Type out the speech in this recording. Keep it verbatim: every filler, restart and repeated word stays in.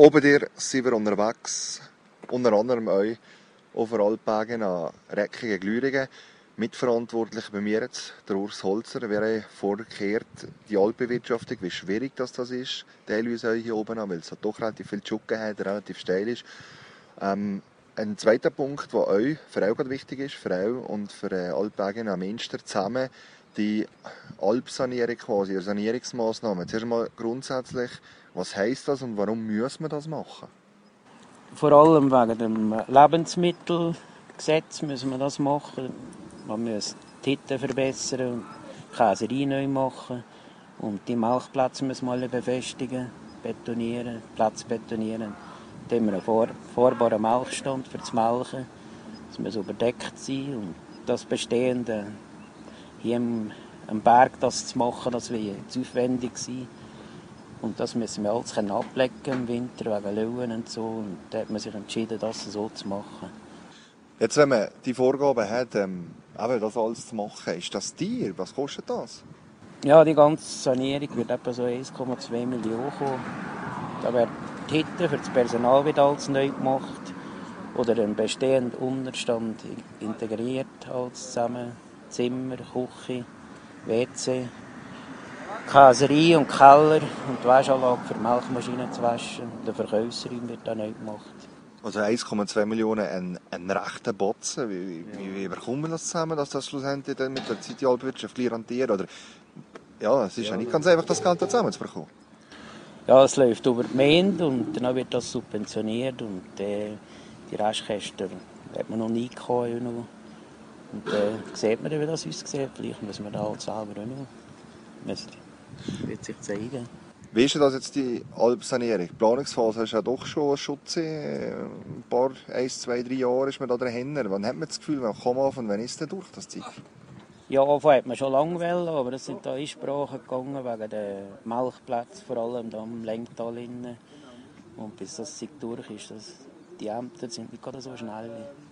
Oben dir sind wir unterwegs, unter anderem euch auf der Alpbergen an Reckingen, Glüringen. Mitverantwortlich bei mir jetzt der Urs Holzer. Wir haben vorgekehrt, die Alpbewirtschaftung, wie schwierig das, das ist, teilweise hier oben an, weil es doch relativ viel Tschucken hat, relativ steil ist. Ähm, ein zweiter Punkt, der euch für euch wichtig ist, für euch und für äh, Alpbergen am Münster zusammen, die Alpsanierung quasi, eine Sanierungsmaßnahme. Zuerst mal grundsätzlich, was heisst das und warum muss man das machen? Vor allem wegen dem Lebensmittelgesetz müssen wir das machen. Man muss die Hütten verbessern und die Käserei neu machen. Und die Melkplätze müssen wir alle befestigen, betonieren, Plätze betonieren. Dann haben wir einen vor, fahrbaren Melkstand für das Melken. Das muss überdeckt sein. Und das Bestehende hier am, am Berg das zu machen, das wäre zu aufwendig sein. Und das müssen wir alles ablecken im Winter, wegen Löwen und so. Und da hat man sich entschieden, das so zu machen. Jetzt, wenn man die Vorgaben hat, ähm, eben das alles zu machen, ist das teuer? Was kostet das? Ja, die ganze Sanierung wird etwa so eins Komma zwei Millionen kommen. Da wird die Hütte für das Personal wieder alles neu gemacht. Oder ein bestehender Unterstand integriert, alles zusammen. Zimmer, Küche, W C, Käserei und Keller und die Waschanlage für Milchmaschinen zu waschen. Der Verkaufsraum wird auch neu gemacht. Also eins Komma zwei Millionen, ein, ein rechter Batzen. Wie, wie, wie bekommt man das zusammen, dass das schlussendlich dann mit der Zeit die Alpwirtschaft rentiert? Oder ja, es ist ja nicht ganz einfach, das Geld da zusammen zu bekommen. Ja, es läuft über die Gemeinde und dann wird das subventioniert und äh, die Restkästen hat man noch nie gehabt. Und äh, sieht man dann, wie das aussieht. Vielleicht müssen wir da halt selber auch noch. Das wird sich zeigen. Wie ist denn das jetzt, die Alpsanierung? Die Planungsphase ist ja doch schon ein Schutz. Ein paar, eins, zwei, drei Jahre ist man da dahinter. Wann hat man das Gefühl, man kann anfangen, wann ist denn durch das Zeug? Ja, anfangen hat man schon lange wollen, aber es sind da Einsprachen gegangen wegen den Melkplätzen, vor allem da am Lengtal innen. Und bis das Zeug durch ist, das, die Ämter sind nicht gerade so schnell.